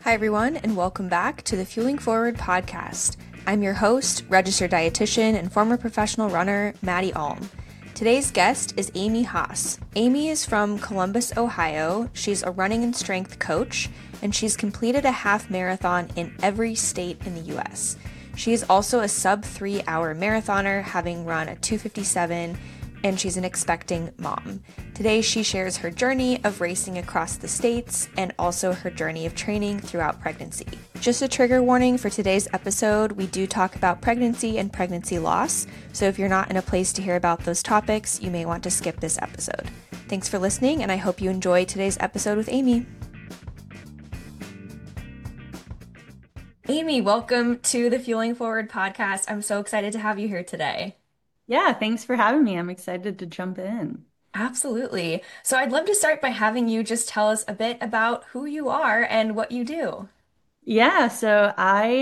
Hi, everyone, and welcome back to the Fueling Forward podcast. I'm your host, registered dietitian, and former professional runner, Maddie Alm. Today's guest is Amy Haas. Amy is from Columbus, Ohio. She's a running and strength coach, and she's completed a half marathon in every state in the U.S. She is also a sub 3-hour marathoner, having run a 2:57, and she's an expecting mom. Today, she shares her journey of racing across the states and also her journey of training throughout pregnancy. Just a trigger warning for today's episode, we do talk about pregnancy and pregnancy loss, so if you're not in a place to hear about those topics, you may want to skip this episode. Thanks for listening, and I hope you enjoy today's episode with Amy. Amy, welcome to the Fueling Forward podcast. I'm so excited to have you here today. Yeah, thanks for having me. I'm excited to jump in. Absolutely. So I'd love to start by having you just tell us a bit about who you are and what you do. Yeah, so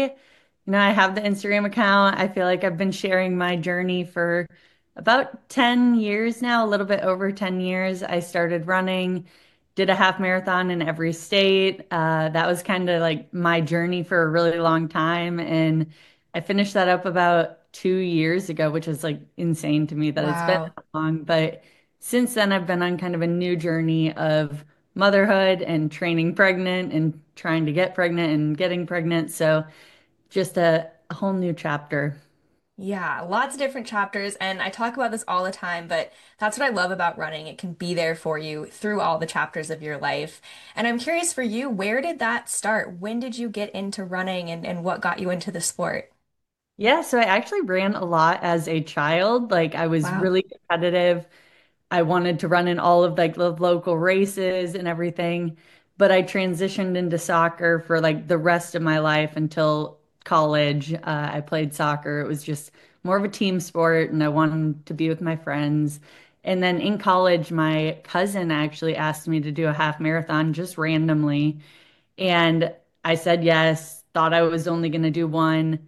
I have the Instagram account. I feel like I've been sharing my journey for about 10 years now, a little bit over 10 years. I started running, did a half marathon in every state. That was kind of like my journey for a really long time. And I finished that up about 2 years ago, which is like insane to me that it's been Wow. that long. But since then, I've been on kind of a new journey of motherhood and training pregnant and trying to get pregnant and getting pregnant. So just a whole new chapter. Yeah, lots of different chapters, and I talk about this all the time, but that's what I love about running. It can be there for you through all the chapters of your life. And I'm curious for you, where did that start? When did you get into running and what got you into the sport? Yeah, so I actually ran a lot as a child. Like I was Wow. really competitive. I wanted to run in all of like the local races and everything, but I transitioned into soccer for like the rest of my life until college. I played soccer. It was just more of a team sport, and I wanted to be with my friends. And then in college, my cousin actually asked me to do a half marathon just randomly, and I said yes. Thought I was only going to do one.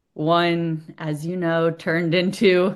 One, as you know, turned into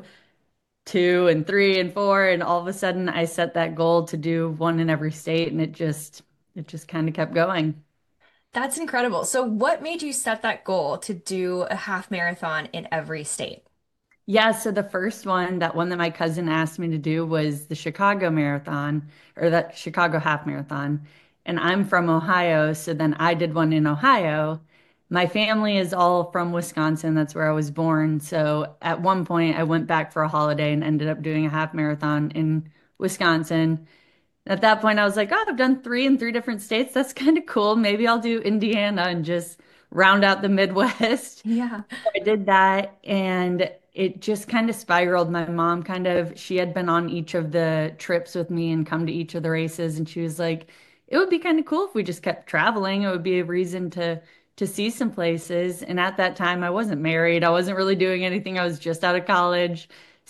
two and three and four, and all of a sudden I set that goal to do one in every state, and it just kind of kept going. That's incredible. So what made you set that goal to do a half marathon in every state? Yeah, so the first one, that one that my cousin asked me to do was the Chicago Marathon, or that Chicago Half Marathon. And I'm from Ohio, so then I did one in Ohio. My family is all from Wisconsin. That's where I was born. So at one point, I went back for a holiday and ended up doing a half marathon in Wisconsin. At that point, I was like, oh, I've done three in three different states. That's kind of cool. Maybe I'll do Indiana and just round out the Midwest. Yeah. I did that, and it just kind of spiraled. My mom she had been on each of the trips with me and come to each of the races, and she was like, it would be kind of cool if we just kept traveling. It would be a reason to see some places. And at that time, I wasn't married. I wasn't really doing anything. I was just out of college.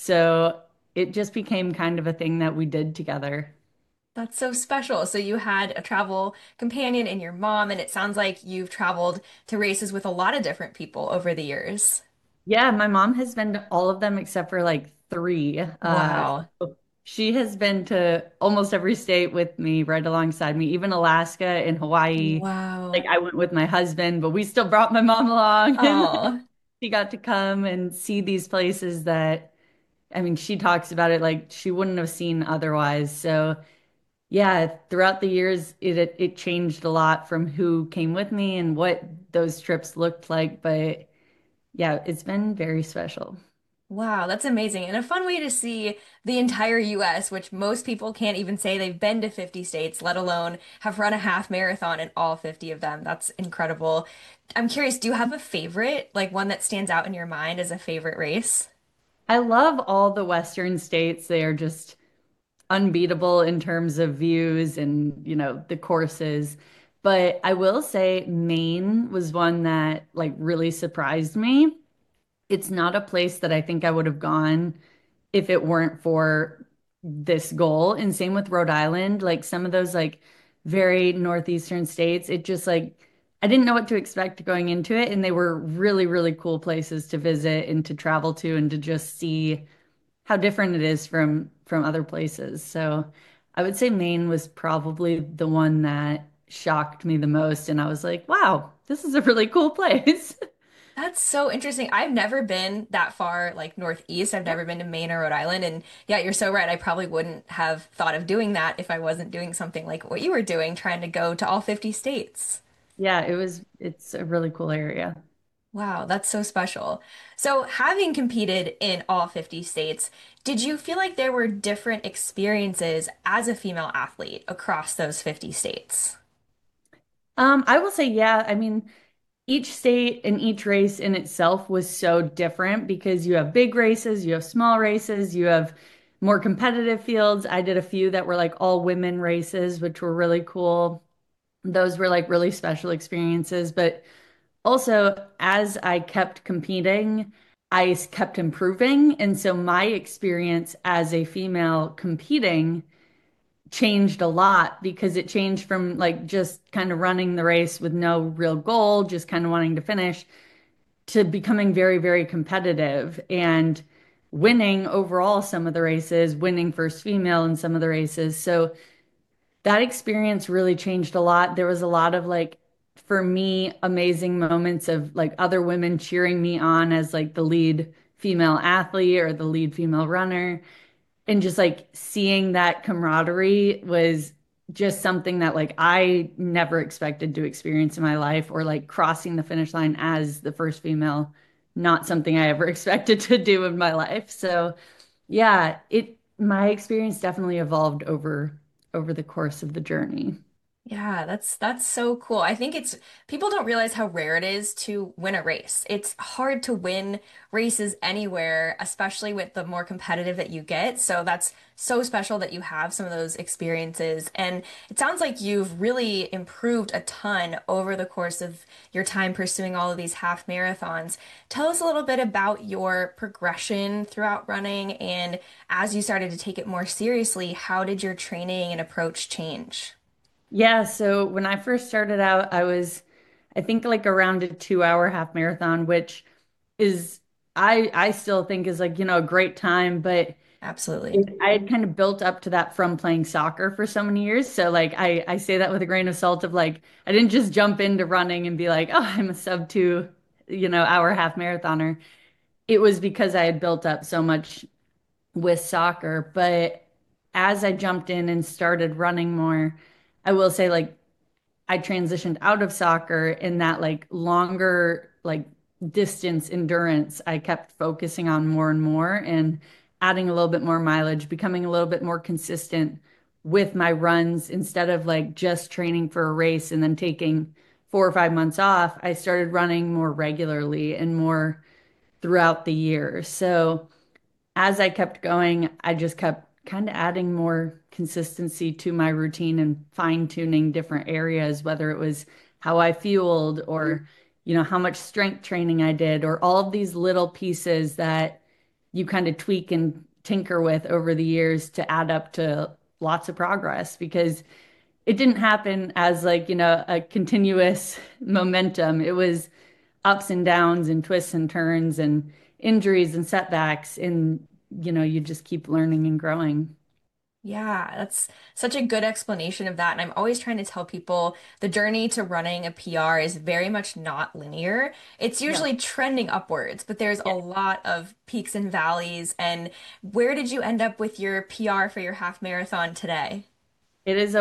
So it just became kind of a thing that we did together. That's so special. So you had a travel companion in your mom, and it sounds like you've traveled to races with a lot of different people over the years. Yeah, my mom has been to all of them except for like three. Wow. So she has been to almost every state with me, right alongside me, even Alaska and Hawaii. Like Wow. I went with my husband, but we still brought my mom along, and Oh, she got to come and see these places that, I mean, she talks about it like she wouldn't have seen otherwise. So yeah, throughout the years, it changed a lot from who came with me and what those trips looked like, but. Yeah, it's been very special. wow. That's amazing. And a fun way to see the entire US, which most people can't even say they've been to 50 states, let alone have run a half marathon in all 50 of them. That's incredible. I'm curious, do you have a favorite, like one that stands out in your mind as a favorite race? I love all the Western states. They are just unbeatable in terms of views and, the courses. But I will say Maine was one that like really surprised me. It's not a place that I think I would have gone if it weren't for this goal. And same with Rhode Island, like some of those like very northeastern states, it just like I didn't know what to expect going into it, and they were really, really cool places to visit and to travel to and to just see how different it is from other places. So I would say Maine was probably the one that shocked me the most. And I was like, wow, this is a really cool place. That's so interesting. I've never been that far, like northeast. I've never been to Maine or Rhode Island. And yeah, you're so right. I probably wouldn't have thought of doing that if I wasn't doing something like what you were doing, trying to go to all 50 states. Yeah, it's a really cool area. Wow, that's so special. So, having competed in all 50 states, did you feel like there were different experiences as a female athlete across those 50 states? I will say, yeah, I mean, each state and each race in itself was so different because you have big races, you have small races, you have more competitive fields. I did a few that were like all women races, which were really cool. Those were like really special experiences. But also, as I kept competing, kept improving. And so my experience as a female competing changed a lot because it changed from like just kind of running the race with no real goal, just kind of wanting to finish, to becoming very, very competitive and winning overall some of the races, winning first female in some of the races. So that experience really changed a lot. There was a lot of like, for me, amazing moments of like other women cheering me on as like the lead female athlete or the lead female runner. And just like seeing that camaraderie was just something that like I never expected to experience in my life, or like crossing the finish line as the first female, not something I ever expected to do in my life. So yeah, it my experience definitely evolved over the course of the journey. Yeah, that's so cool. I think it's people don't realize how rare it is to win a race. It's hard to win races anywhere, especially with the more competitive that you get. So that's so special that you have some of those experiences. And it sounds like you've really improved a ton over the course of your time pursuing all of these half marathons. Tell us a little bit about your progression throughout running, and as you started to take it more seriously, how did your training and approach change? Yeah, so when I first started out, I think like around a 2 hour half marathon, which is I still think is like, a great time, but Absolutely. I had kind of built up to that from playing soccer for so many years. So like I say that with a grain of salt of like I didn't just jump into running and be like, oh, I'm a sub 2, hour half marathoner. It was because I had built up so much with soccer. But as I jumped in and started running more, I will say like I transitioned out of soccer in that like longer like distance endurance. I kept focusing on more and more and adding a little bit more mileage, becoming a little bit more consistent with my runs instead of like just training for a race and then taking 4 or 5 months off. I started running more regularly and more throughout the year. So as I kept going, I just kept kind of adding more consistency to my routine and fine-tuning different areas, whether it was how I fueled or, how much strength training I did, or all of these little pieces that you kind of tweak and tinker with over the years to add up to lots of progress because it didn't happen as like, a continuous momentum. It was ups and downs and twists and turns and injuries and setbacks. And, you just keep learning and growing. Yeah, that's such a good explanation of that. And I'm always trying to tell people the journey to running a PR is very much not linear. It's No. usually trending upwards, but there's a Yeah. lot of peaks and valleys. And where did you end up with your PR for your half marathon today? It is a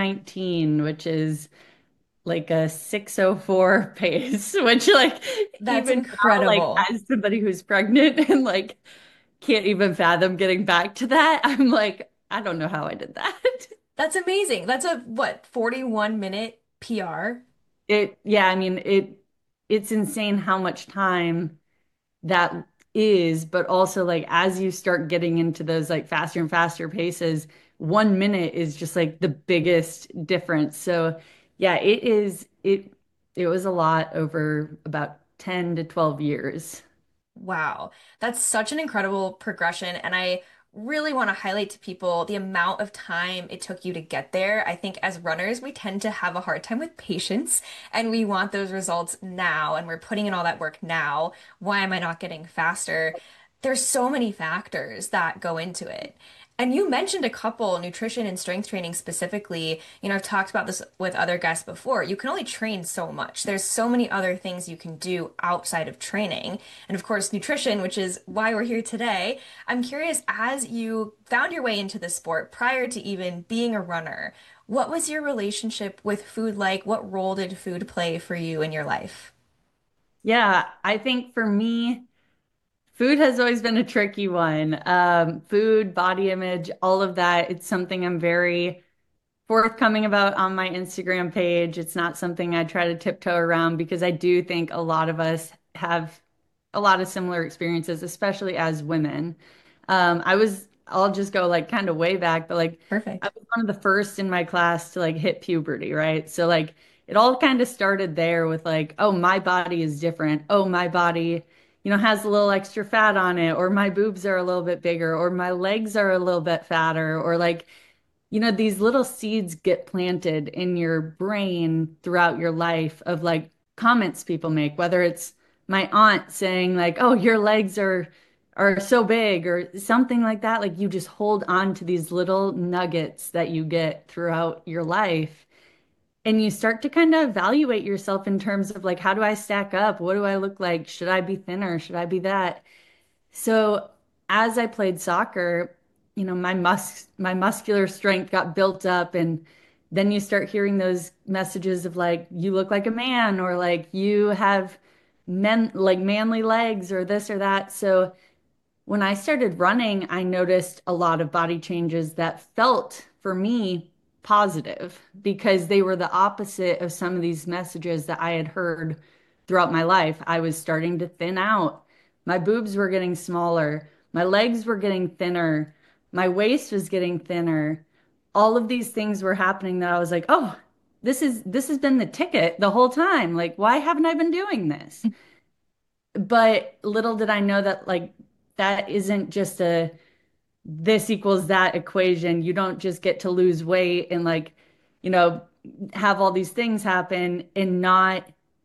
119, which is like a 6:04 pace, which like That's even now, like incredible. as somebody who's pregnant and like can't even fathom getting back to that, I'm like, I don't know how I did that. That's amazing. That's a what, 41-minute PR? Yeah, I mean, it's insane how much time that is, but also like as you start getting into those like faster and faster paces, 1 minute is just like the biggest difference. So yeah, it was a lot over about 10 to 12 years. Wow, that's such an incredible progression. And I really want to highlight to people the amount of time it took you to get there. I think as runners, we tend to have a hard time with patience and we want those results now, and we're putting in all that work now. Why am I not getting faster? There's so many factors that go into it. And you mentioned a couple, nutrition and strength training specifically. I've talked about this with other guests before. You can only train so much. There's so many other things you can do outside of training. And of course, nutrition, which is why we're here today. I'm curious, as you found your way into the sport prior to even being a runner, what was your relationship with food like? What role did food play for you in your life? Yeah, I think for me, food has always been a tricky one. Food, body image, all of that. It's something I'm very forthcoming about on my Instagram page. It's not something I try to tiptoe around because I do think a lot of us have a lot of similar experiences, especially as women. I'll just go like kind of way back, but like I Perfect. was one of the first in my class to like hit puberty, right? So like it all kind of started there with like, oh, my body is different. Oh, my body, has a little extra fat on it, or my boobs are a little bit bigger, or my legs are a little bit fatter, or like these little seeds get planted in your brain throughout your life of like comments people make, whether it's my aunt saying like, "Oh, your legs are so big," or something like that. Like you just hold on to these little nuggets that you get throughout your life. And you start to kind of evaluate yourself in terms of like, how do I stack up? What do I look like? Should I be thinner? Should I be that? So as I played soccer, my muscular strength got built up, and then you start hearing those messages of like you look like a man, or like you have manly legs, or this or that. So when I started running, I noticed a lot of body changes that felt for me positive because they were the opposite of some of these messages that I had heard throughout my life. I was starting to thin out. My boobs were getting smaller. My legs were getting thinner. My waist was getting thinner. All of these things were happening that I was like, "Oh, this has been the ticket the whole time. Like, why haven't I been doing this?" But little did I know that like that isn't just a this equals that equation. You don't just get to lose weight and like, you know, have all these things happen and not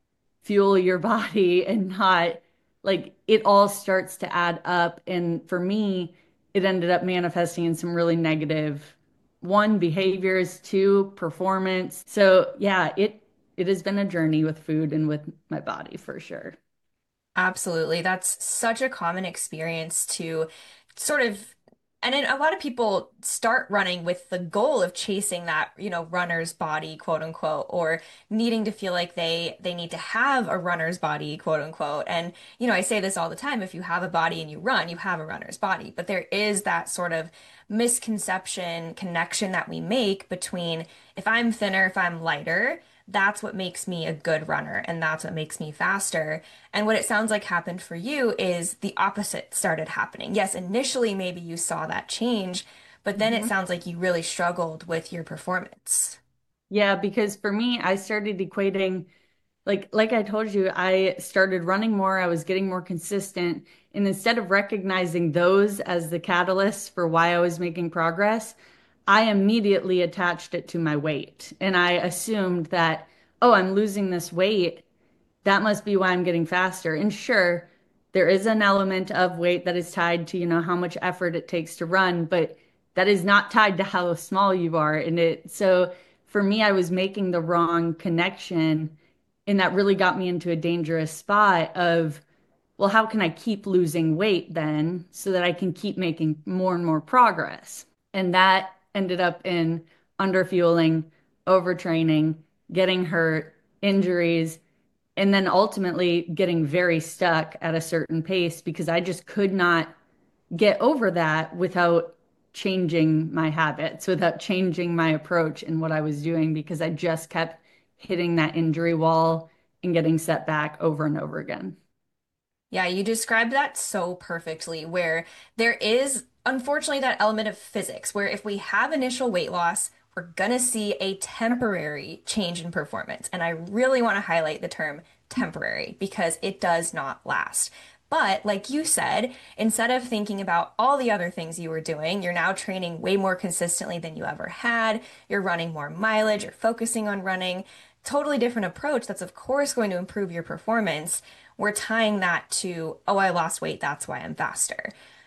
fuel your body and not like it all starts to add up. And for me, it ended up manifesting in some really negative one behaviors, two performance. So yeah, it has been a journey with food and with my body for sure. Absolutely. That's such a common experience to sort of, and then a lot of people start running with the goal of chasing that, runner's body, quote unquote, or needing to feel like they need to have a runner's body, quote unquote. And, I say this all the time, if you have a body and you run, you have a runner's body. But there is that sort of misconception connection that we make between if I'm thinner, if I'm lighter, that's what makes me a good runner and that's what makes me faster. And what it sounds like happened for you is the opposite started happening. Yes, initially maybe you saw that change, but then it Mhm. sounds like you really struggled with your performance. Yeah, because for me, I started equating like I told you, I started running more, I was getting more consistent, and instead of recognizing those as the catalysts for why I was making progress, I immediately attached it to my weight. And I assumed that, oh, I'm losing this weight. That must be why I'm getting faster. And sure, there is an element of weight that is tied to, how much effort it takes to run, but that is not tied to how small you are. And so for me, I was making the wrong connection. And that really got me into a dangerous spot of, well, how can I keep losing weight then so that I can keep making more and more progress? And that ended up in underfueling, overtraining, getting hurt, injuries, and then ultimately getting very stuck at a certain pace because I just could not get over that without changing my habits, without changing my approach in what I was doing because I just kept hitting that injury wall and getting set back over and over again. Yeah, you described that so perfectly, where there is unfortunately that element of physics, where if we have initial weight loss, we're gonna see a temporary change in performance. And I really want to highlight the term temporary because it does not last. But like you said, instead of thinking about all the other things you were doing, you're now training way more consistently than you ever had. You're running more mileage, you're focusing on running. Totally different approach that's of course going to improve your performance. We're tying that to, oh, I lost weight, that's why I'm faster.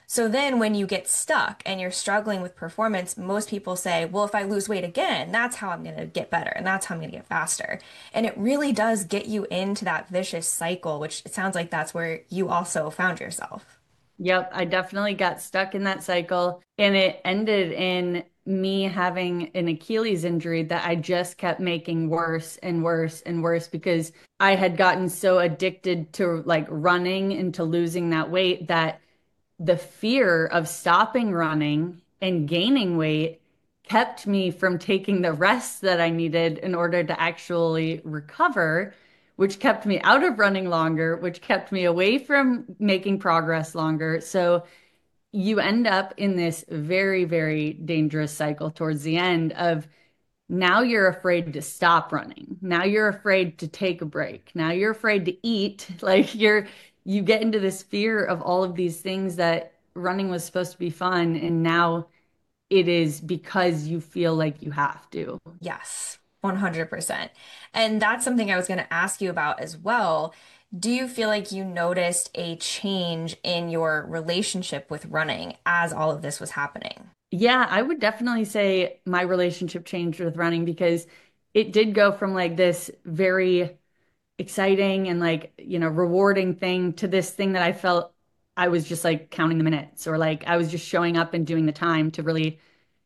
So then when you get stuck and you're struggling with performance, most people say, well, if I lose weight again, that's how I'm going to get better and that's how I'm going to get faster. And it really does get you into that vicious cycle, which it sounds like that's where you also found yourself. Yep, I definitely got stuck in that cycle, and it ended in me having an Achilles injury that I just kept making worse and worse and worse because I had gotten so addicted to like running and to losing that weight that the fear of stopping running and gaining weight kept me from taking the rest that I needed in order to actually recover, which kept me out of running longer, which kept me away from making progress longer. So you end up in this very, very dangerous cycle towards the end of now you're afraid to stop running. Now you're afraid to take a break. Now you're afraid to eat. Like you get into this fear of all of these things that running was supposed to be fun, and now it is because you feel like you have to. Yes, 100%. And that's something I was going to ask you about as well. Do you feel like you noticed a change in your relationship with running as all of this was happening? Yeah, I would definitely say my relationship changed with running because it did go from like this very exciting and like, rewarding thing to this thing that I felt I was just like counting the minutes or like I was just showing up and doing the time to really,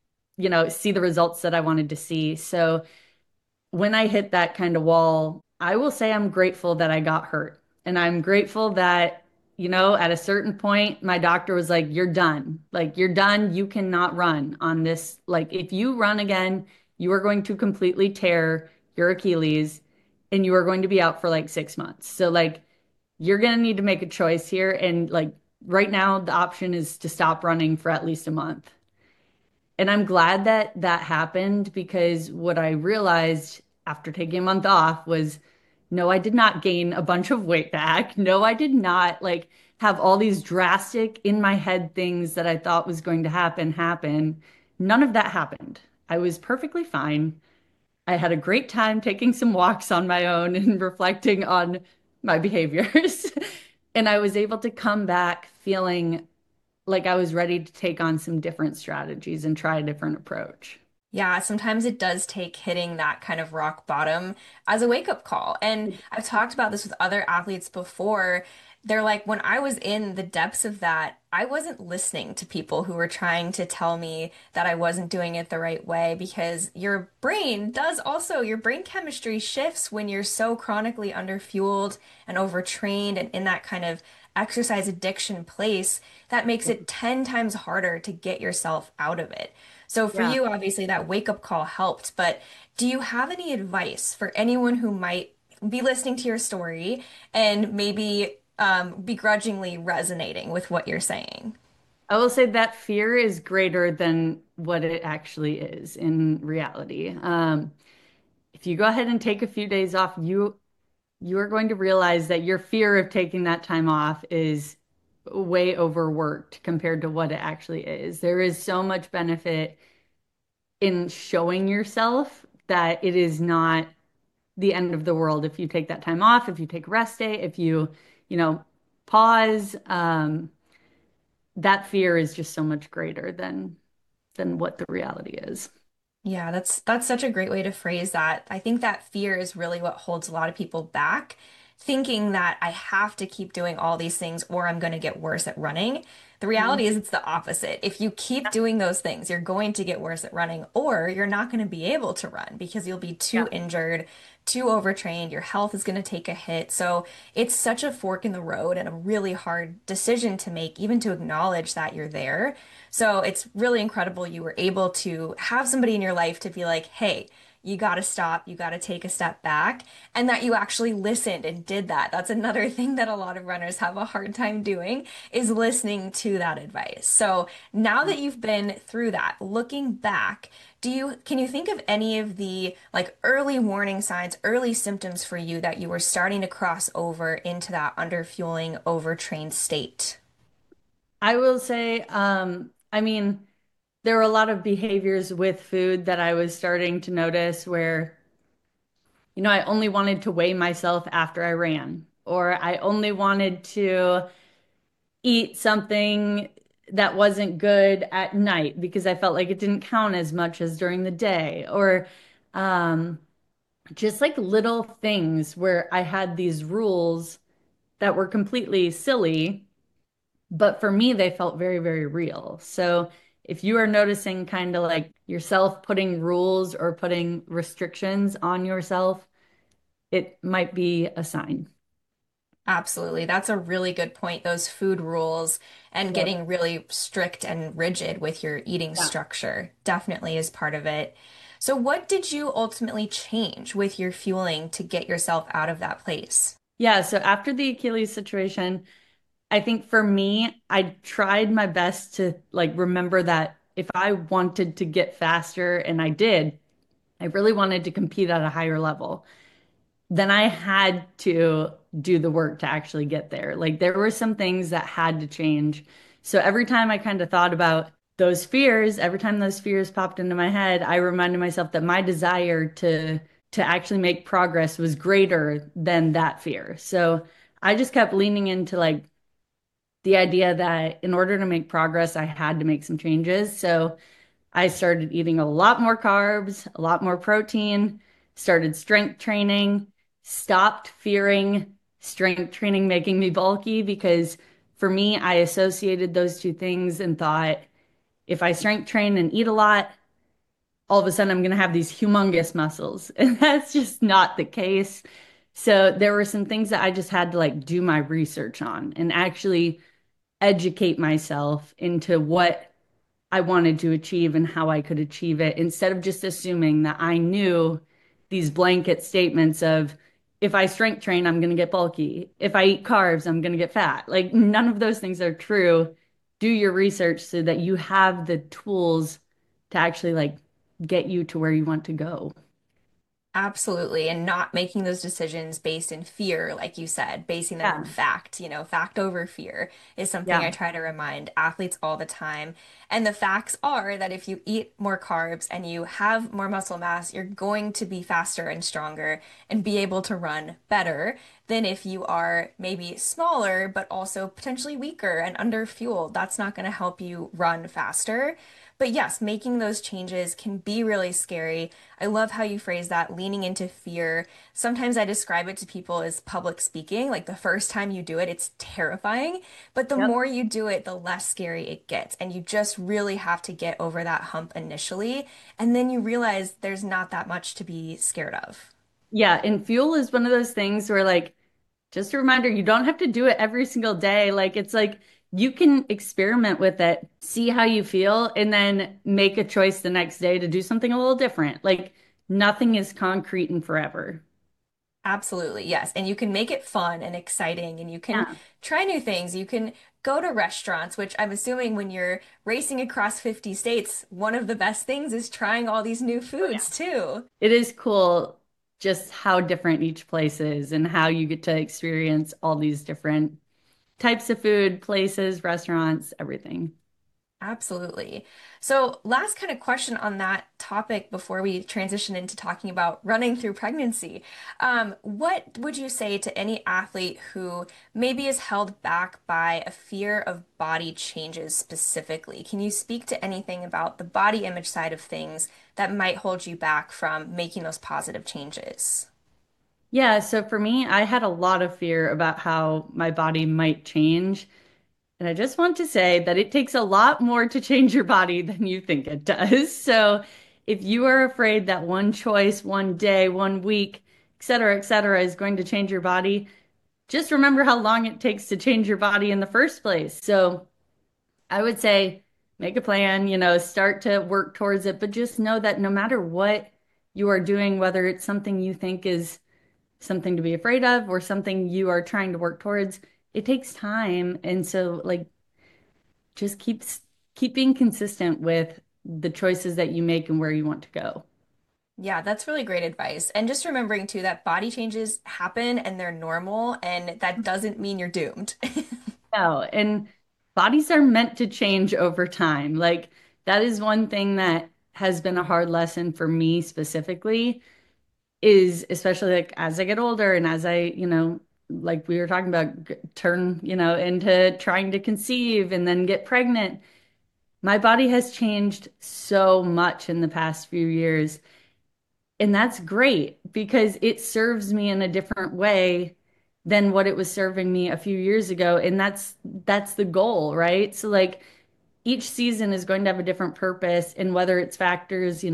see the results that I wanted to see. So when I hit that kind of wall, I will say I'm grateful that I got hurt. And I'm grateful that, at a certain point, my doctor was like, you're done. Like, you're done. You cannot run on this. Like, if you run again, you are going to completely tear your Achilles and you are going to be out for like 6 months. So, like, you're going to need to make a choice here. And, like, right now, the option is to stop running for at least a month. And I'm glad that that happened because what I realized after taking a month off was no, I did not gain a bunch of weight back. No, I did not like have all these drastic in my head things that I thought was going to happen. None of that happened. I was perfectly fine. I had a great time taking some walks on my own and reflecting on my behaviors. And I was able to come back feeling like I was ready to take on some different strategies and try a different approach. Yeah, sometimes it does take hitting that kind of rock bottom as a wake-up call. And I've talked about this with other athletes before. They're like, when I was in the depths of that, I wasn't listening to people who were trying to tell me that I wasn't doing it the right way because your brain chemistry shifts when you're so chronically underfueled and overtrained and in that kind of exercise addiction place that makes it 10 times harder to get yourself out of it. So for Yeah. you, obviously that wake up call helped, but do you have any advice for anyone who might be listening to your story and maybe begrudgingly resonating with what you're saying? I will say that fear is greater than what it actually is in reality. If you go ahead and take a few days off, you are going to realize that your fear of taking that time off is way overworked compared to what it actually is. There is so much benefit in showing yourself that it is not the end of the world if you take that time off, if you take a rest day, if you, you know, pause. That fear is just so much greater than what the reality is. Yeah, that's such a great way to phrase that. I think that fear is really what holds a lot of people back, thinking that I have to keep doing all these things or I'm going to get worse at running. The Mhm. reality is it's the opposite. If you keep doing those things, you're going to get worse at running or you're not going to be able to run because you'll be too Yeah. injured, too overtrained, your health is going to take a hit. So it's such a fork in the road and a really hard decision to make, even to acknowledge that you're there. So it's really incredible you were able to have somebody in your life to be like, hey, you got to stop, you got to take a step back, and that you actually listened and did that. That's another thing that a lot of runners have a hard time doing is listening to that advice. So now that you've been through that, looking back, can you think of any of the like early warning signs, early symptoms for you that you were starting to cross over into that underfueling, overtrained state? I will say, I mean, there were a lot of behaviors with food that I was starting to notice where, I only wanted to weigh myself after I ran, or I only wanted to eat something that wasn't good at night because I felt like it didn't count as much as during the day, or um, just like little things where I had these rules that were completely silly, but for me, they felt very, very real. So if you are noticing kind of like yourself putting rules or putting restrictions on yourself, it might be a sign. Absolutely. That's a really good point. Those food rules and Yep. getting really strict and rigid with your eating Yeah. structure definitely is part of it. So, what did you ultimately change with your fueling to get yourself out of that place? Yeah. So after the Achilles situation, I think for me, I tried my best to like remember that if I wanted to get faster, and I did, I really wanted to compete at a higher level, then I had to do the work to actually get there. Like there were some things that had to change. So every time I kind of thought about those fears, every time those fears popped into my head, I reminded myself that my desire to actually make progress was greater than that fear. So I just kept leaning into like the idea that in order to make progress, I had to make some changes. So I started eating a lot more carbs, a lot more protein, started strength training, stopped fearing strength training making me bulky because for me, I associated those two things and thought if I strength train and eat a lot, all of a sudden I'm going to have these humongous muscles. And that's just not the case. So there were some things that I just had to like do my research on and actually educate myself into what I wanted to achieve and how I could achieve it instead of just assuming that I knew these blanket statements of if I strength train, I'm going to get bulky. If I eat carbs, I'm going to get fat. Like none of those things are true. Do your research so that you have the tools to actually like get you to where you want to go. Absolutely. And not making those decisions based in fear, like you said, basing them in Yeah. fact, fact over fear is something I Yeah. try to remind athletes all the time. And the facts are that if you eat more carbs and you have more muscle mass, you're going to be faster and stronger and be able to run better than if you are maybe smaller, but also potentially weaker and under fueled. That's not going to help you run faster. But yes, making those changes can be really scary. I love how you phrase that, leaning into fear. Sometimes I describe it to people as public speaking. Like the first time you do it, it's terrifying. But the Yep. more you do it, the less scary it gets. And you just really have to get over that hump initially. And then you realize there's not that much to be scared of. Yeah. And fuel is one of those things where like just a reminder, you don't have to do it every single day. Like it's like you can experiment with it, see how you feel, and then make a choice the next day to do something a little different. Like nothing is concrete and forever. Absolutely, yes. And you can make it fun and exciting, and you can Yeah. try new things. You can go to restaurants, which I'm assuming when you're racing across 50 states, one of the best things is trying all these new Oh, yeah. foods too. It is cool just how different each place is and how you get to experience all these different types of food, places, restaurants, everything. Absolutely. So, last kind of question on that topic before we transition into talking about running through pregnancy. What would you say to any athlete who maybe is held back by a fear of body changes specifically? Can you speak to anything about the body image side of things that might hold you back from making those positive changes? Yeah, so for me, I had a lot of fear about how my body might change. And I just want to say that it takes a lot more to change your body than you think it does. So if you are afraid that one choice, one day, one week, et cetera, is going to change your body, just remember how long it takes to change your body in the first place. So I would say make a plan, start to work towards it, but just know that no matter what you are doing, whether it's something you think is something to be afraid of or something you are trying to work towards, it takes time. And so like just keep being consistent with the choices that you make and where you want to go. Yeah, that's really great advice. And just remembering too that body changes happen and they're normal, and that doesn't mean you're doomed. No, and bodies are meant to change over time. Like that is one thing that has been a hard lesson for me specifically is especially like as I get older and as I, like we were talking about, turn, into trying to conceive and then get pregnant. My body has changed so much in the past few years. And that's great because it serves me in a different way than what it was serving me a few years ago. And that's the goal, right? So like each season is going to have a different purpose, and whether it's factors,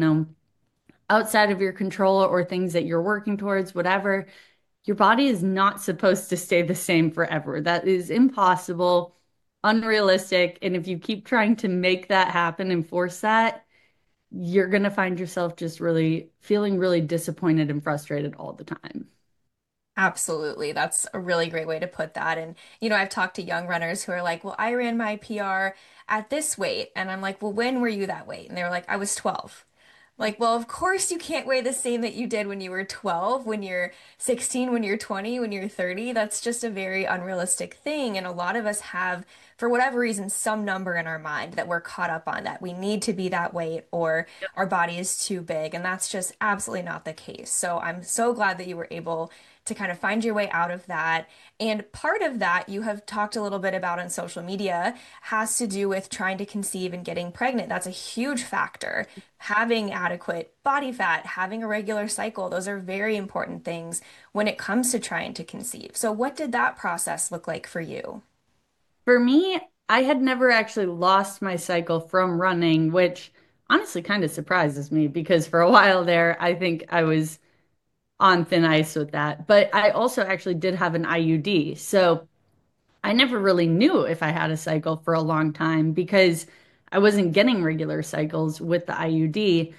outside of your control or things that you're working towards, whatever, your body is not supposed to stay the same forever. That is impossible, unrealistic. And if you keep trying to make that happen and force that, you're going to find yourself just really feeling really disappointed and frustrated all the time. Absolutely. That's a really great way to put that. And, I've talked to young runners who are like, well, I ran my PR at this weight. And I'm like, well, when were you that weight? And they're like, I was 12. Like, well, of course you can't weigh the same that you did when you were 12, when you're 16, when you're 20, when you're 30. That's just a very unrealistic thing. And a lot of us have, for whatever reason, some number in our mind that we're caught up on that we need to be that weight or our body is too big. And that's just absolutely not the case. So I'm so glad that you were able to kind of find your way out of that. And part of that you have talked a little bit about on social media has to do with trying to conceive and getting pregnant. That's a huge factor. Having adequate body fat, having a regular cycle, those are very important things when it comes to trying to conceive. So, what did that process look like for you? For me, I had never actually lost my cycle from running, which honestly kind of surprises me because for a while there, I think I was on thin ice with that. But I also actually did have an IUD. So I never really knew if I had a cycle for a long time because I wasn't getting regular cycles with the IUD.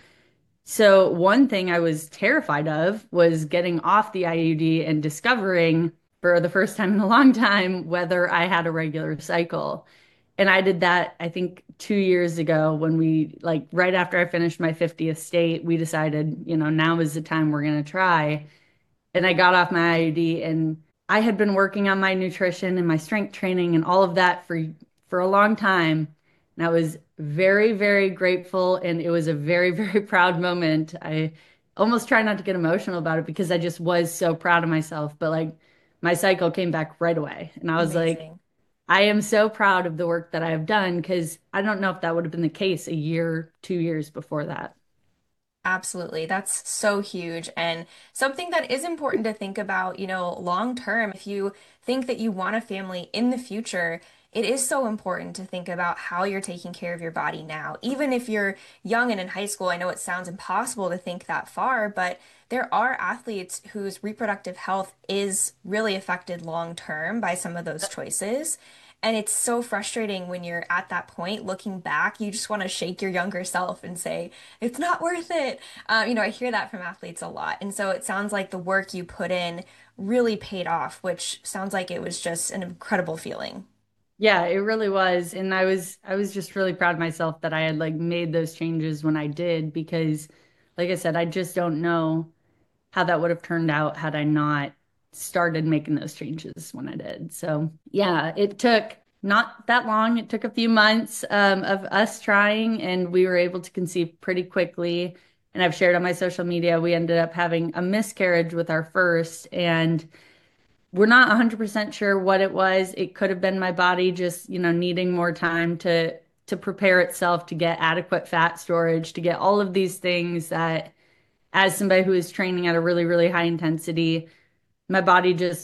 So one thing I was terrified of was getting off the IUD and discovering for the first time in a long time whether I had a regular cycle. And I did that, I think, 2 years ago when we, like, right after I finished my 50th state, we decided, now is the time we're going to try. And I got off my IUD, and I had been working on my nutrition and my strength training and all of that for a long time. And I was very, very grateful, and it was a very, very proud moment. I almost try not to get emotional about it because I just was so proud of myself. But like my cycle came back right away, and I was like, Amazing. I am so proud of the work that I have done because I don't know if that would have been the case a year, 2 years before that. Absolutely. That's so huge. And something that is important to think about, long term, if you think that you want a family in the future, it is so important to think about how you're taking care of your body now. Even if you're young and in high school, I know it sounds impossible to think that far, but there are athletes whose reproductive health is really affected long term by some of those choices. And it's so frustrating when you're at that point looking back, you just want to shake your younger self and say, it's not worth it. I hear that from athletes a lot. And so it sounds like the work you put in really paid off, which sounds like it was just an incredible feeling. Yeah, it really was. And I was just really proud of myself that I had like made those changes when I did because like I said, I just don't know how that would have turned out had I not started making those changes when I did. So, yeah, it took not that long. It took a few months of us trying, and we were able to conceive pretty quickly. And I've shared on my social media, we ended up having a miscarriage with our first, and we're not 100% sure what it was. It could have been my body just, needing more time to prepare itself to get adequate fat storage, to get all of these things that as somebody who is training at a really, really high intensity, my body just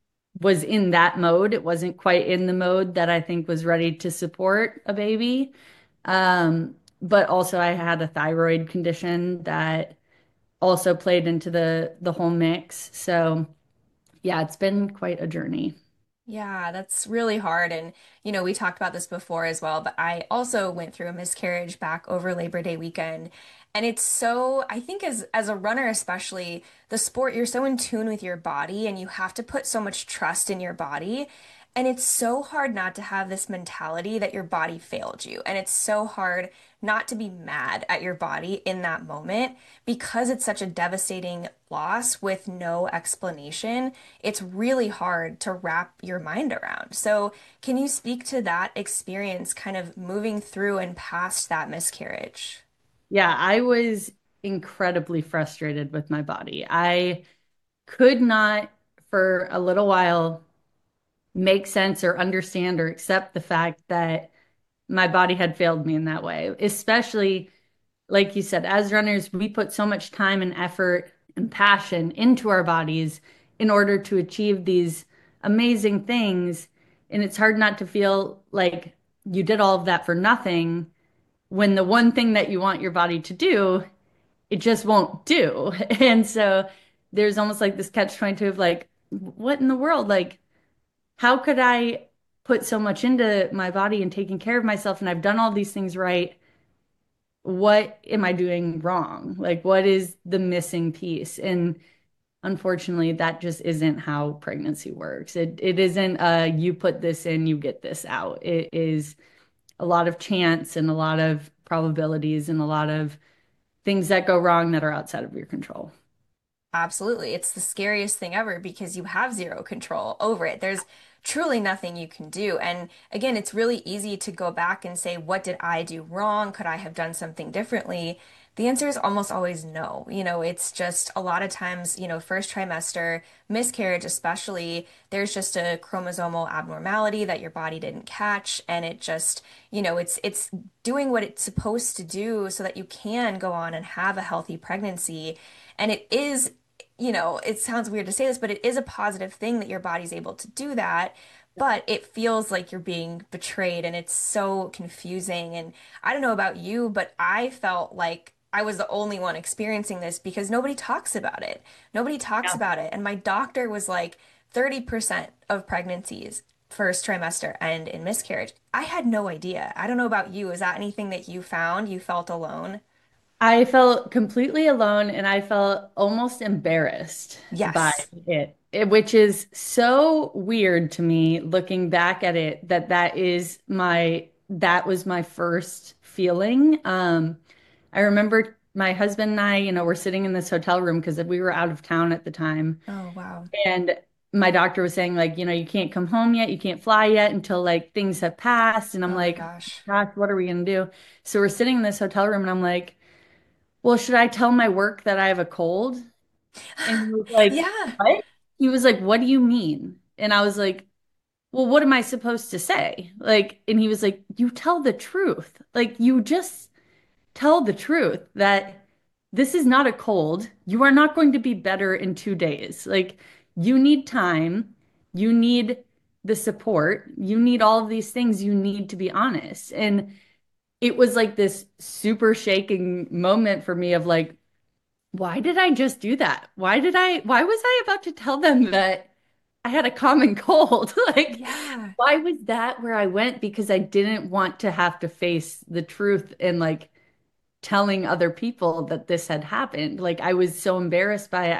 was in that mode. It wasn't quite in the mode that I think was ready to support a baby. But also I had a thyroid condition that also played into the whole mix. So yeah, it's been quite a journey. Yeah, that's really hard. And, we talked about this before as well, but I also went through a miscarriage back over Labor Day weekend. And it's so, I think as a runner especially, the sport, you're so in tune with your body and you have to put so much trust in your body. And it's so hard not to have this mentality that your body failed you. And it's so hard not to be mad at your body in that moment because it's such a devastating loss with no explanation. It's really hard to wrap your mind around. So, can you speak to that experience kind of moving through and past that miscarriage? Yeah, I was incredibly frustrated with my body. I could not for a little while make sense or understand or accept the fact that my body had failed me in that way. Especially, like you said, as runners, we put so much time and effort and passion into our bodies in order to achieve these amazing things. And it's hard not to feel like you did all of that for nothing when the one thing that you want your body to do, it just won't do. And so there's almost like this catch 22 of like, what in the world? Like, how could I put so much into my body and taking care of myself and I've done all these things right? What am I doing wrong? Like, what is the missing piece? And unfortunately, that just isn't how pregnancy works. It isn't you put this in, you get this out. It is a lot of chance and a lot of probabilities and a lot of things that go wrong that are outside of your control. Absolutely. It's the scariest thing ever because you have zero control over it. There's truly nothing you can do. And again, it's really easy to go back and say, what did I do wrong? Could I have done something differently? The answer is almost always no. It's just a lot of times, first trimester, miscarriage especially, there's just a chromosomal abnormality that your body didn't catch. And it just, it's doing what it's supposed to do so that you can go on and have a healthy pregnancy. And it is it sounds weird to say this, but it is a positive thing that your body's able to do that. But it feels like you're being betrayed and it's so confusing. And I don't know about you, but I felt like I was the only one experiencing this because nobody talks about it. Nobody talks Yeah. about it. And my doctor was like 30% of pregnancies first trimester end in miscarriage. I had no idea. I don't know about you. Is that anything that you found? You felt alone? I felt completely alone and I felt almost embarrassed by Yes. which is so weird to me looking back at it that that was my first feeling. I remember my husband and I, were sitting in this hotel room because we were out of town at the time. Oh, wow. And my doctor was saying, like, you can't come home yet, you can't fly yet until like things have passed. And I'm Oh my like, gosh. gosh, what are we gonna do? So we're sitting in this hotel room and I'm like, well, should I tell my work that I have a cold? And he was like, Yeah. what? He was like, what do you mean? And I was like, well, what am I supposed to say? Like, and he was like, you tell the truth. Like, you just tell the truth that this is not a cold. You are not going to be better in 2 days. Like, you need time. You need the support. You need all of these things. You need to be honest. And it was like this super shaking moment for me of like, why did I just do that? Why was I about to tell them that I had a common cold? Like, Yeah. why was that where I went? Because I didn't want to have to face the truth and like telling other people that this had happened. Like, I was so embarrassed by it.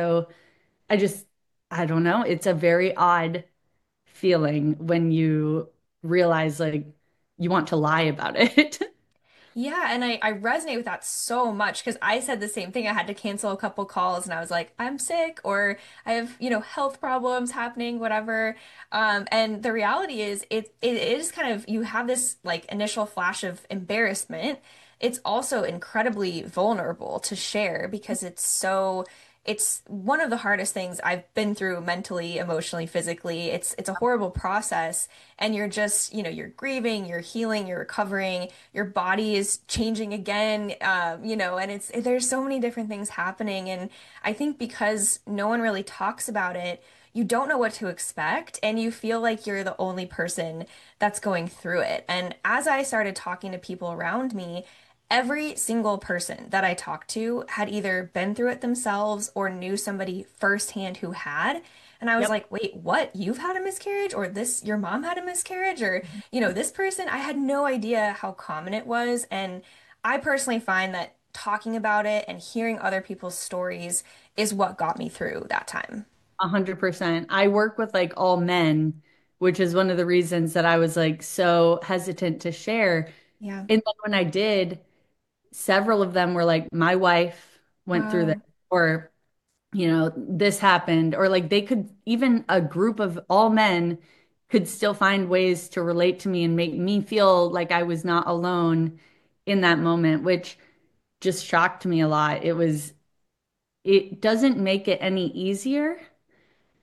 I just, I don't know. It's a very odd feeling when you realize like you want to lie about it. Yeah, and I resonate with that so much because I said the same thing. I had to cancel a couple calls and I was like, I'm sick or I have, health problems happening, whatever. And the reality is it is kind of you have this like initial flash of embarrassment. It's also incredibly vulnerable to share because it's one of the hardest things I've been through mentally, emotionally, physically. It's a horrible process and you're just, you're grieving, you're healing, you're recovering, your body is changing again, and there's so many different things happening. And I think because no one really talks about it, you don't know what to expect and you feel like you're the only person that's going through it. And as I started talking to people around me, every single person that I talked to had either been through it themselves or knew somebody firsthand who had. And I was Yep. like, wait, what? You've had a miscarriage? Or your mom had a miscarriage? Or, this person? I had no idea how common it was. And I personally find that talking about it and hearing other people's stories is what got me through that time. 100%. I work with like all men, which is one of the reasons that I was like so hesitant to share. Yeah. And then when I did, several of them were like, my wife went through this, Wow. or, this happened, or like they could, even a group of all men could still find ways to relate to me and make me feel like I was not alone in that moment, which just shocked me a lot. It doesn't make it any easier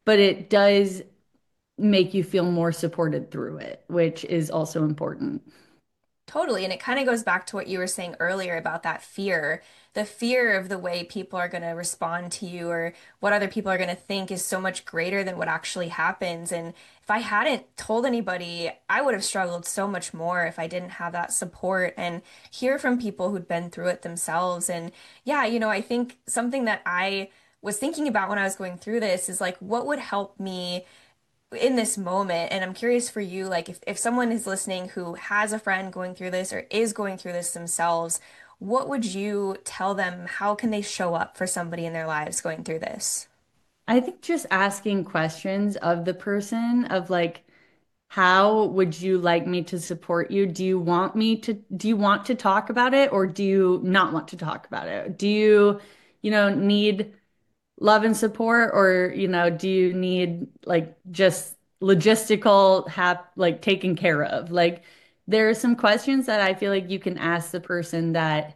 but it does make you feel more supported through it, which is also important. Totally. And it kind of goes back to what you were saying earlier about that fear. The fear of the way people are going to respond to you or what other people are going to think is so much greater than what actually happens. And if I hadn't told anybody, I would have struggled so much more if I didn't have that support and hear from people who'd been through it themselves. And yeah, I think something that I was thinking about when I was going through this is like, what would help me in this moment? And I'm curious for you, like if someone is listening who has a friend going through this or is going through this themselves, what would you tell them? How can they show up for somebody in their lives going through this? I think just asking questions of the person of like, how would you like me to support you? Do you want to talk about it or do you not want to talk about it? Do you, need love and support or, do you need like just logistical like taken care of? Like there are some questions that I feel like you can ask the person that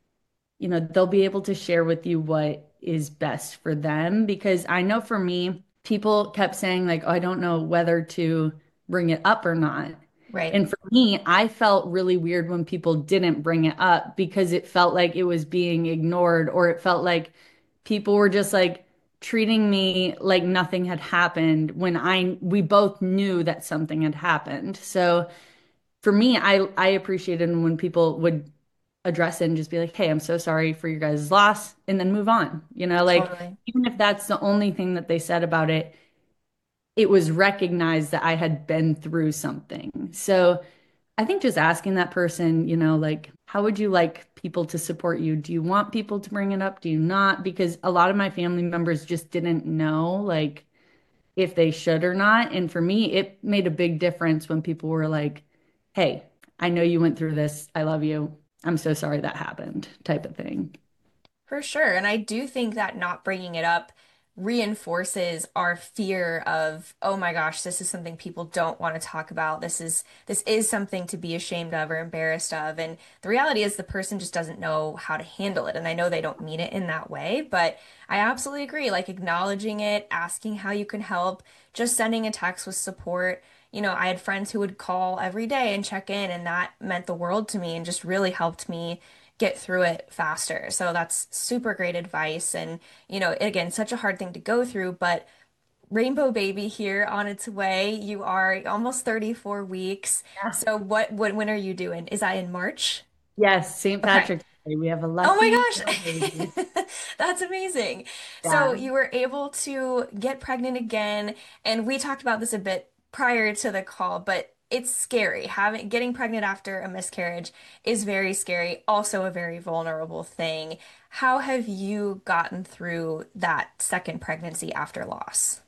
they'll be able to share with you what is best for them. Because I know for me, people kept saying, like, oh, I don't know whether to bring it up or not. Right. And for me, I felt really weird when people didn't bring it up because it felt like it was being ignored, or it felt like people were just like treating me like nothing had happened when we both knew that something had happened. So for me, I appreciated when people would address it and just be like, hey, I'm so sorry for your guys' loss, and then move on. Like Totally. even if that's the only thing that they said about it, it was recognized that I had been through something. So I think just asking that person, like, how would you like people to support you? Do you want people to bring it up? Do you not? Because a lot of my family members just didn't know, like, if they should or not. And for me, it made a big difference when people were like, hey, I know you went through this. I love you. I'm so sorry that happened, type of thing. For sure. And I do think that not bringing it up reinforces our fear of, oh my gosh, this is something people don't want to talk about. This is something to be ashamed of or embarrassed of. And the reality is the person just doesn't know how to handle it. And I know they don't mean it in that way, but I absolutely agree. Like acknowledging it, asking how you can help, just sending a text with support. I had friends who would call every day and check in, and that meant the world to me and just really helped me get through it faster. So that's super great advice. And, again, such a hard thing to go through, but Rainbow Baby here on its way. You are almost 34 weeks. Yeah. So when are you doing? Is that in March? Yes, St. Okay. Patrick's Day. We have a Oh lucky my little baby. gosh. That's amazing. So Yeah. you were able to get pregnant again, and we talked about this a bit prior to the call, but it's scary. Getting pregnant after a miscarriage is very scary, also a very vulnerable thing. How have you gotten through that second pregnancy after loss?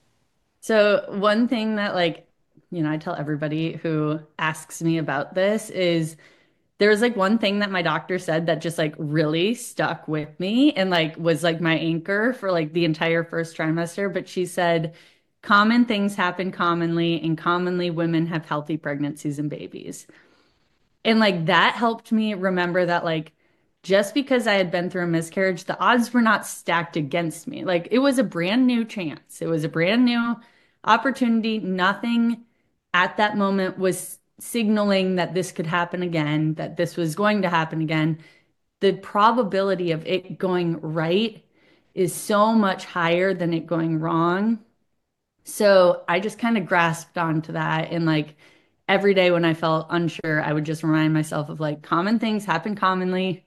So one thing that like, I tell everybody who asks me about this is there was like one thing that my doctor said that just like really stuck with me and like was like my anchor for like the entire first trimester. But she said, common things happen commonly, and commonly women have healthy pregnancies and babies. And like that helped me remember that like just because I had been through a miscarriage, the odds were not stacked against me. Like it was a brand new chance. It was a brand new opportunity. Nothing at that moment was signaling that this could happen again, that this was going to happen again. The probability of it going right is so much higher than it going wrong. So I just kind of grasped onto that. And like every day when I felt unsure, I would just remind myself of like common things happen commonly.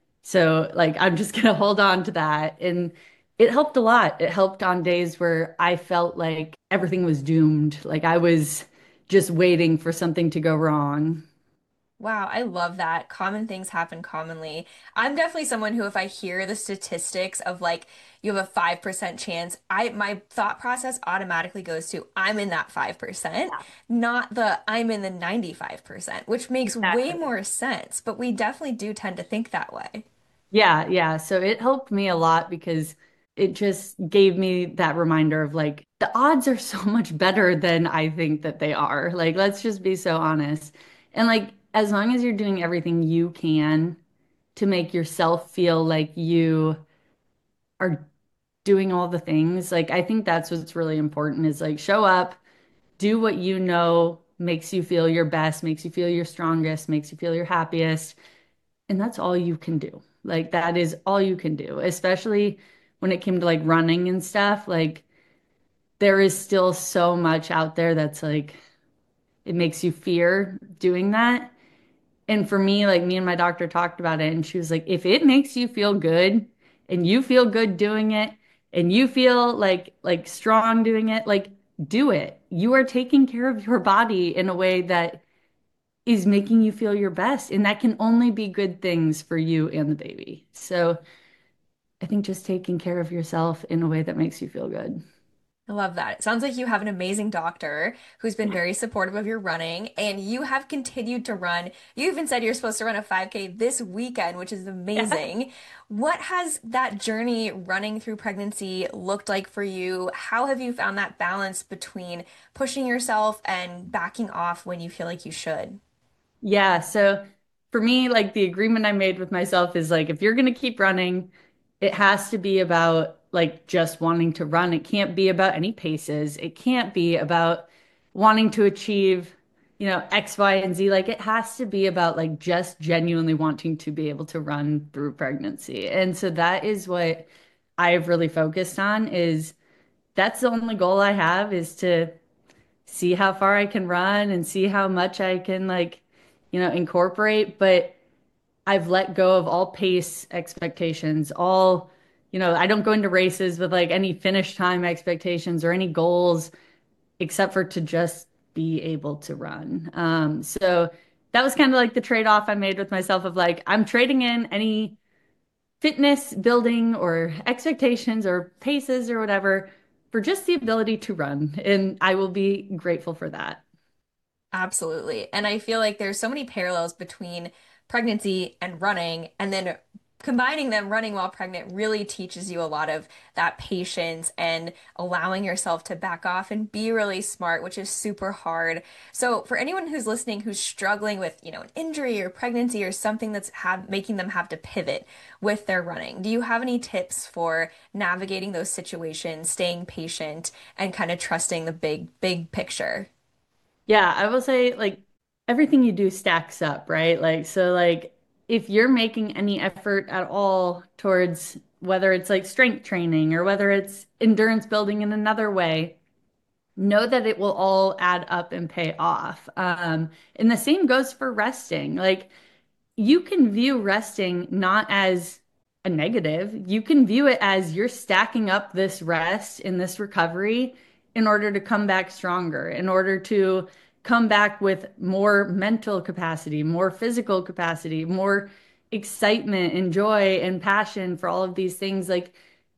So like I'm just gonna hold on to that. And it helped a lot. It helped on days where I felt like everything was doomed. Like I was just waiting for something to go wrong. Wow, I love that. Common things happen commonly. I'm definitely someone who, if I hear the statistics of like you have a 5% chance, my thought process automatically goes to I'm in that 5%, not the I'm in the 95%, which makes way Exactly. more sense. But we definitely do tend to think that way. Yeah, yeah. So it helped me a lot because it just gave me that reminder of like the odds are so much better than I think that they are. Like, let's just be so honest. And like, as long as you're doing everything you can to make yourself feel like you are doing all the things. Like I think that's what's really important is like show up, do what you know makes you feel your best, makes you feel your strongest, makes you feel your happiest. And that's all you can do. Like that is all you can do, especially when it came to like running and stuff. Like there is still so much out there that's like it makes you fear doing that. And for me, like me and my doctor talked about it, and she was like, if it makes you feel good and you feel good doing it and you feel like strong doing it, like do it. You are taking care of your body in a way that is making you feel your best, and that can only be good things for you and the baby. So I think just taking care of yourself in a way that makes you feel good. I love that. It sounds like you have an amazing doctor who's been very supportive of your running, and you have continued to run. You even said you're supposed to run a 5K this weekend, which is Yeah. amazing. What has that journey running through pregnancy looked like for you? How have you found that balance between pushing yourself and backing off when you feel like you should? Yeah, so for me, like the agreement I made with myself is like if you're gonna keep running, it has to be about like just wanting to run. It can't be about any paces. It can't be about wanting to achieve, X, Y, and Z. Like it has to be about like just genuinely wanting to be able to run through pregnancy. And so that is what I've really focused on is that's the only goal I have is to see how far I can run and see how much I can like, incorporate. But I've let go of all pace expectations, I don't go into races with like any finish time expectations or any goals except for to just be able to run. So that was kind of like the trade-off I made with myself of like, I'm trading in any fitness building or expectations or paces or whatever for just the ability to run. And I will be grateful for that. Absolutely. And I feel like there's so many parallels between pregnancy and running, and then combining them running while pregnant really teaches you a lot of that patience and allowing yourself to back off and be really smart, which is super hard. So for anyone who's listening who's struggling with, an injury or pregnancy or something that's making them have to pivot with their running, do you have any tips for navigating those situations, staying patient, and kind of trusting the big picture? Yeah, I will say like everything you do stacks up, right? Like, so like if you're making any effort at all towards whether it's like strength training or whether it's endurance building in another way, know that it will all add up and pay off. And the same goes for resting. Like, you can view resting not as a negative. You can view it as you're stacking up this rest and this recovery in order to come back stronger, in order to come back with more mental capacity, more physical capacity, more excitement and joy and passion for all of these things. Like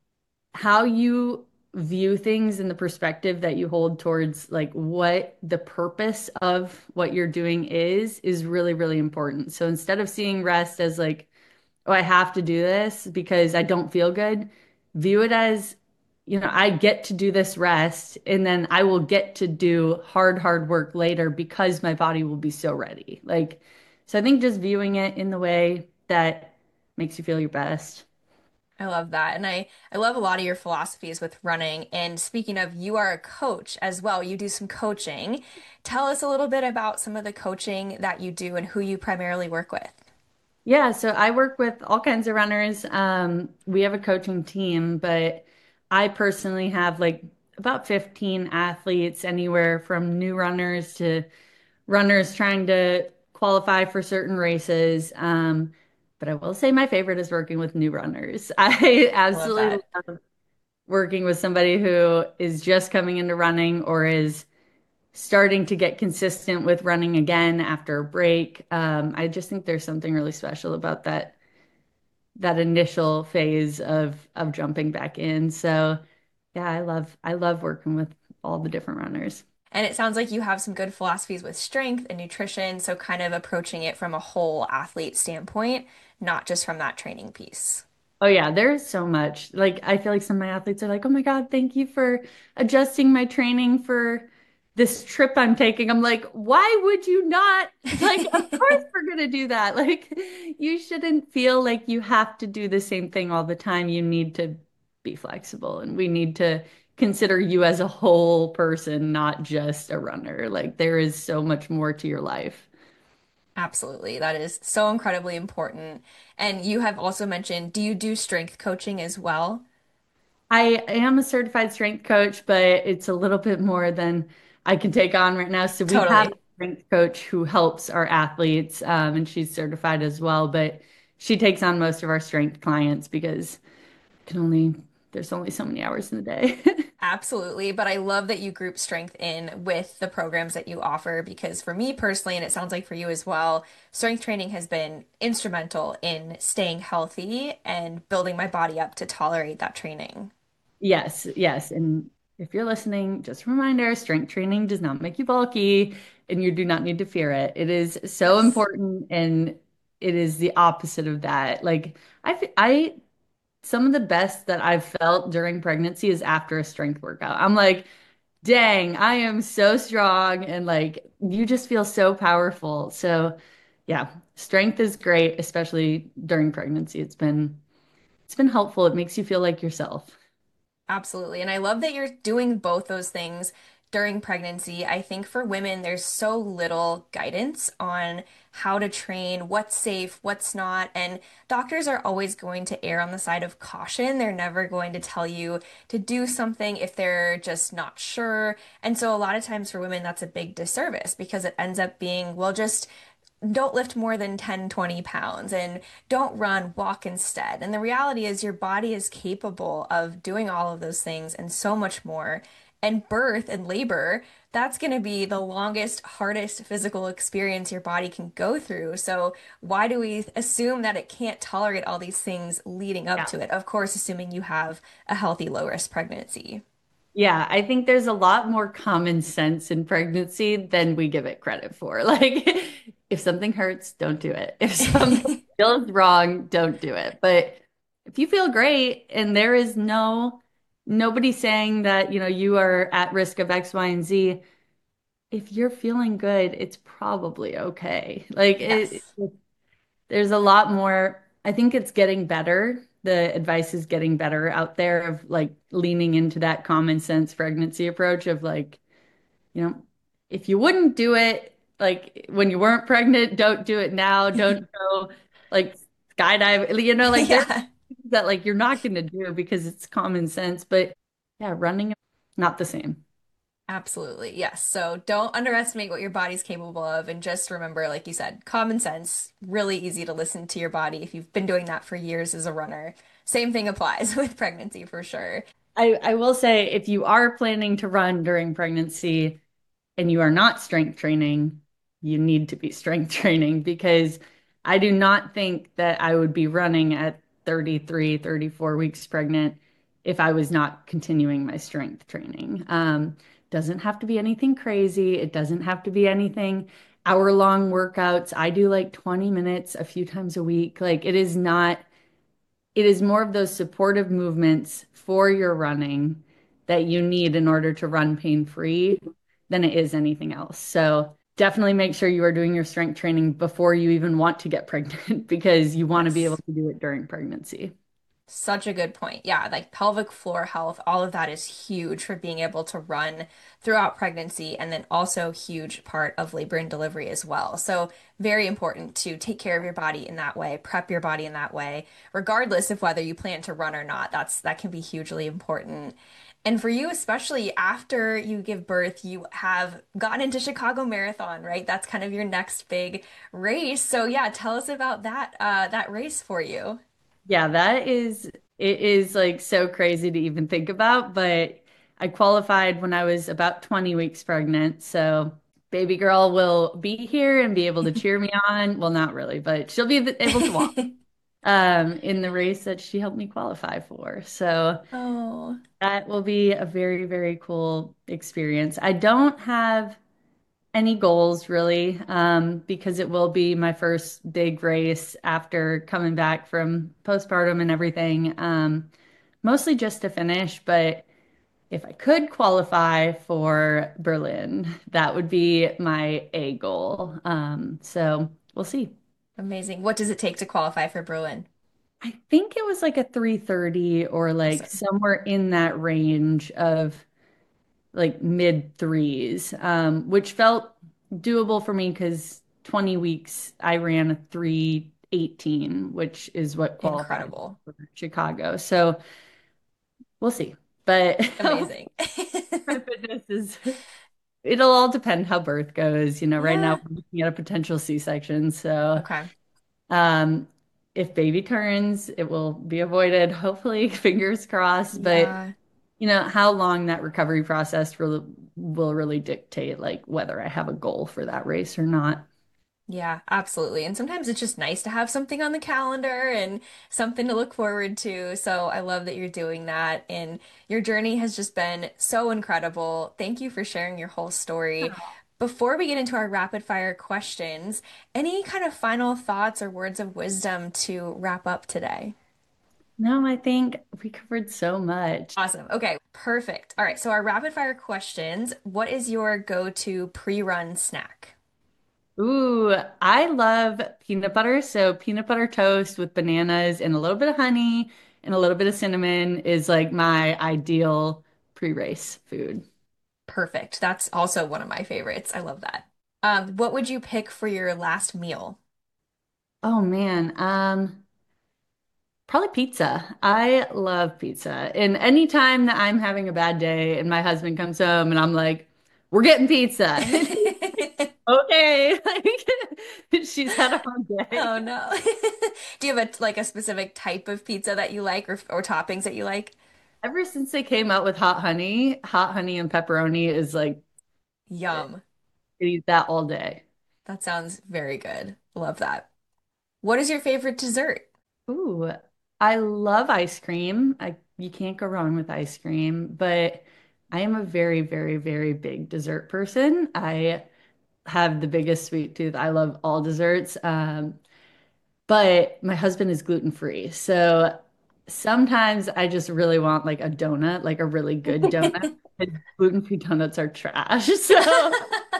how you view things and the perspective that you hold towards like what the purpose of what you're doing is really, really important. So instead of seeing rest as like, oh, I have to do this because I don't feel good, view it as, I get to do this rest and then I will get to do hard, hard work later because my body will be so ready. Like, so I think just viewing it in the way that makes you feel your best. I love that. And I love a lot of your philosophies with running. And speaking of, you are a coach as well. You do some coaching. Tell us a little bit about some of the coaching that you do and who you primarily work with. Yeah, so I work with all kinds of runners. We have a coaching team, but I personally have like about 15 athletes, anywhere from new runners to runners trying to qualify for certain races. But I will say my favorite is working with new runners. I I love absolutely that. love working with somebody who is just coming into running or is starting to get consistent with running again after a break. I just think there's something really special about that initial phase of jumping back in. So yeah, I love working with all the different runners. And it sounds like you have some good philosophies with strength and nutrition. So kind of approaching it from a whole athlete standpoint, not just from that training piece. Oh yeah, there's so much. Like I feel like some of my athletes are like, "Oh my God, thank you for adjusting my training for this trip I'm taking." I'm like, "Why would you not?" Like, of course we're gonna do that. Like, you shouldn't feel like you have to do the same thing all the time. You need to be flexible and we need to consider you as a whole person, not just a runner. Like there is so much more to your life. Absolutely. That is so incredibly important. And you have also mentioned, do you do strength coaching as well? I am a certified strength coach, but it's a little bit more than I can take on right now. So we have a Totally. strength coach who helps our athletes, and she's certified as well, but she takes on most of our strength clients because can only there's only so many hours in the day. Absolutely. But I love that you group strength in with the programs that you offer because for me personally, and it sounds like for you as well, strength training has been instrumental in staying healthy and building my body up to tolerate that training. Yes, yes. And if you're listening, just a reminder, strength training does not make you bulky and you do not need to fear it. It is so Yes. important and it is the opposite of that. Like I some of the best that I've felt during pregnancy is after a strength workout. I'm like, dang, I am so strong and like you just feel so powerful. So yeah, strength is great, especially during pregnancy. It's been helpful. It makes you feel like yourself. Absolutely. And I love that you're doing both those things during pregnancy. I think for women, there's so little guidance on how to train, what's safe, what's not. And doctors are always going to err on the side of caution. They're never going to tell you to do something if they're just not sure. And so a lot of times for women, that's a big disservice because it ends up being, well, just don't lift more than 10, 20 pounds and don't run, walk instead. And the reality is your body is capable of doing all of those things and so much more. And birth and labor, that's going to be the longest, hardest physical experience your body can go through. So why do we assume that it can't tolerate all these things leading up Yeah. to it? Of course, assuming you have a healthy, low risk pregnancy. Yeah, I think there's a lot more common sense in pregnancy than we give it credit for. Like, if something hurts, don't do it. If something feels wrong, don't do it. But if you feel great and there is nobody saying that, you are at risk of X, Y, and Z, if you're feeling good, it's probably okay. Like Yes. there's a lot more. I think it's getting better. The advice is getting better out there of like leaning into that common sense pregnancy approach of like, you know, if you wouldn't do it like when you weren't pregnant, don't do it now. Don't go like skydive, like there are Yeah. things that like you're not going to do because it's common sense, but yeah, running not the same. Absolutely. Yes. So don't underestimate what your body's capable of. And just remember, like you said, common sense, really easy to listen to your body if you've been doing that for years as a runner. Same thing applies with pregnancy for sure. I will say if you are planning to run during pregnancy, and you are not strength training, you need to be strength training because I do not think that I would be running at 33, 34 weeks pregnant if I was not continuing my strength training. Doesn't have to be anything crazy. It doesn't have to be anything hour-long workouts. I do like 20 minutes a few times a week. Like it is not it is more of those supportive movements for your running that you need in order to run pain-free than it is anything else. So definitely make sure you are doing your strength training before you even want to get pregnant because you want to be able Yes. to do it during pregnancy. Such a good point. Yeah, like pelvic floor health, all of that is huge for being able to run throughout pregnancy and then also huge part of labor and delivery as well. So very important to take care of your body in that way, prep your body in that way, regardless of whether you plan to run or not. That can be hugely important. And for you, especially after you give birth, you have gotten into Chicago Marathon, right? That's kind of your next big race. So yeah, tell us about that race for you. Yeah, it is like so crazy to even think about, but I qualified when I was about 20 weeks pregnant. So baby girl will be here and be able to cheer me on. Well, not really, but she'll be able to walk in the race that she helped me qualify for. So Oh, that will be a very, very cool experience. I don't have any goals really, because it will be my first big race after coming back from postpartum and everything. Mostly just to finish, but if I could qualify for Berlin, that would be my A goal. So we'll see. amazing. What does it take to qualify for Berlin? I think it was like a 3:30 or like Awesome. somewhere in that range of like mid threes, which felt doable for me because 20 weeks I ran a 3:18, which is what qualified Incredible. for Chicago. So we'll see. But Amazing. my fitness is, it'll all depend how birth goes. Right now Yeah. we're looking at a potential C-section. So Okay. um, if baby turns, it will be avoided, hopefully, fingers crossed. But Yeah. how long that recovery process will really dictate like whether I have a goal for that race or not. Yeah, absolutely. And sometimes it's just nice to have something on the calendar and something to look forward to. So I love that you're doing that. And your journey has just been so incredible. Thank you for sharing your whole story. Before we get into our rapid fire questions, any kind of final thoughts or words of wisdom to wrap up today? No, I think we covered so much. Awesome. Okay, perfect. All right, so our rapid fire questions. What is your go-to pre-run snack? Ooh, I love peanut butter. So peanut butter toast with bananas and a little bit of honey and a little bit of cinnamon is like my ideal pre-race food. Perfect. That's also one of my favorites. I love that. What would you pick for your last meal? Oh man, probably pizza. I love pizza. And anytime that I'm having a bad day and my husband comes home and I'm like, we're getting pizza. Okay. Like she's had a hard Oh day. no. Do you have a specific type of pizza that you like or toppings that you like? Ever since they came out with hot honey and pepperoni is like I Yum. eat that all day. That sounds very good. Love that. What is your favorite dessert? Ooh, I love ice cream. You can't go wrong with ice cream, but I am a very, very, very big dessert person. I have the biggest sweet tooth. I love all desserts. But my husband is gluten free. So sometimes I just really want like a donut, like a really good donut. And gluten-free donuts are trash. So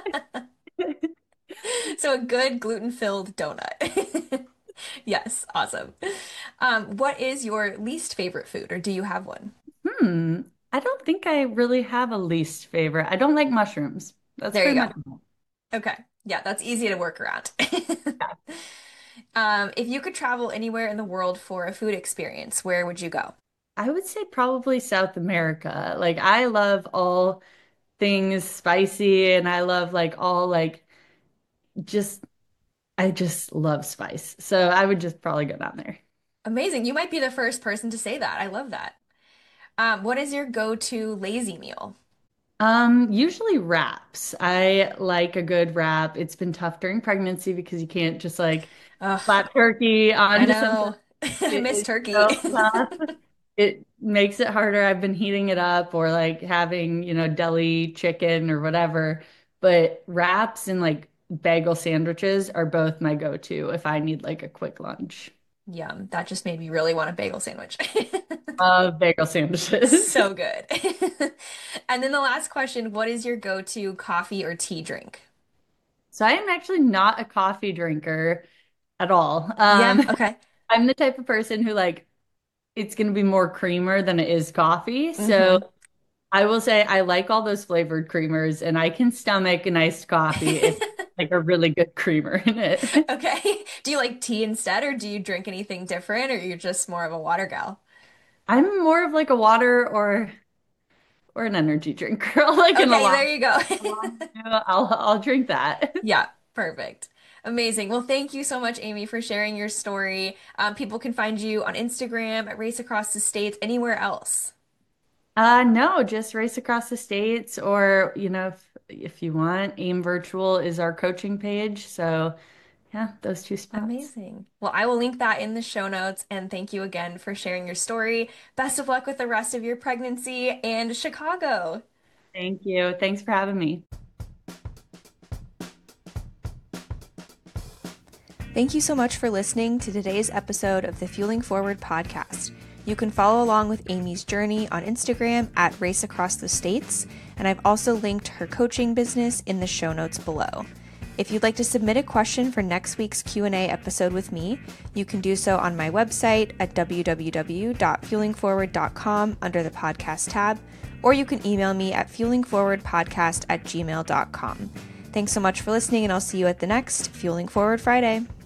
So a good gluten-filled donut. Yes, awesome. What is your least favorite food, or do you have one? hmm, I don't think I really have a least favorite. I don't like mushrooms. That's There you pretty much go. all. Okay. Yeah, that's easy to work around. Yeah. If you could travel anywhere in the world for a food experience, where would you go? I would say probably South America. Like I love all things spicy and I love like all like just I just love spice. So I would just probably go down there. Amazing. You might be the first person to say that. I love that. What is your go-to lazy meal? Usually wraps. I like a good wrap. It's been tough during pregnancy because you can't just like Ugh, slap turkey I onto something. know. I It miss is turkey. so tough. It makes it harder. I've been heating it up or like having, deli chicken or whatever. But wraps and like bagel sandwiches are both my go-to if I need like a quick lunch. Yum. That just made me really want a bagel sandwich. Love bagel sandwiches. So good. And then the last question, what is your go-to coffee or tea drink? So I am actually not a coffee drinker at all. Yeah, okay. I'm the type of person who like it's going to be more creamer than it is coffee. So Hmm. I will say I like all those flavored creamers and I can stomach an iced coffee if like a really good creamer in it. Okay. Do you like tea instead, or do you drink anything different, or you're just more of a water gal? I'm more of like a water or an energy drinker. Like in a Okay, long, there you go. a long I'll drink that. Yeah, perfect. Amazing. Well, thank you so much, Amy, for sharing your story. People can find you on Instagram at Race Across the States, anywhere else. No, just race across the states or, if you want, AIM Virtual is our coaching page. So, yeah, those two spots. Amazing. Well, I will link that in the show notes. And thank you again for sharing your story. Best of luck with the rest of your pregnancy and Chicago. Thank you. Thanks for having me. Thank you so much for listening to today's episode of the Fueling Forward podcast. You can follow along with Amy's journey on Instagram at Race Across the States, and I've also linked her coaching business in the show notes below. If you'd like to submit a question for next week's Q&A episode with me, you can do so on my website at www.fuelingforward.com under the podcast tab, or you can email me at fuelingforwardpodcast@gmail.com. Thanks so much for listening, and I'll see you at the next Fueling Forward Friday.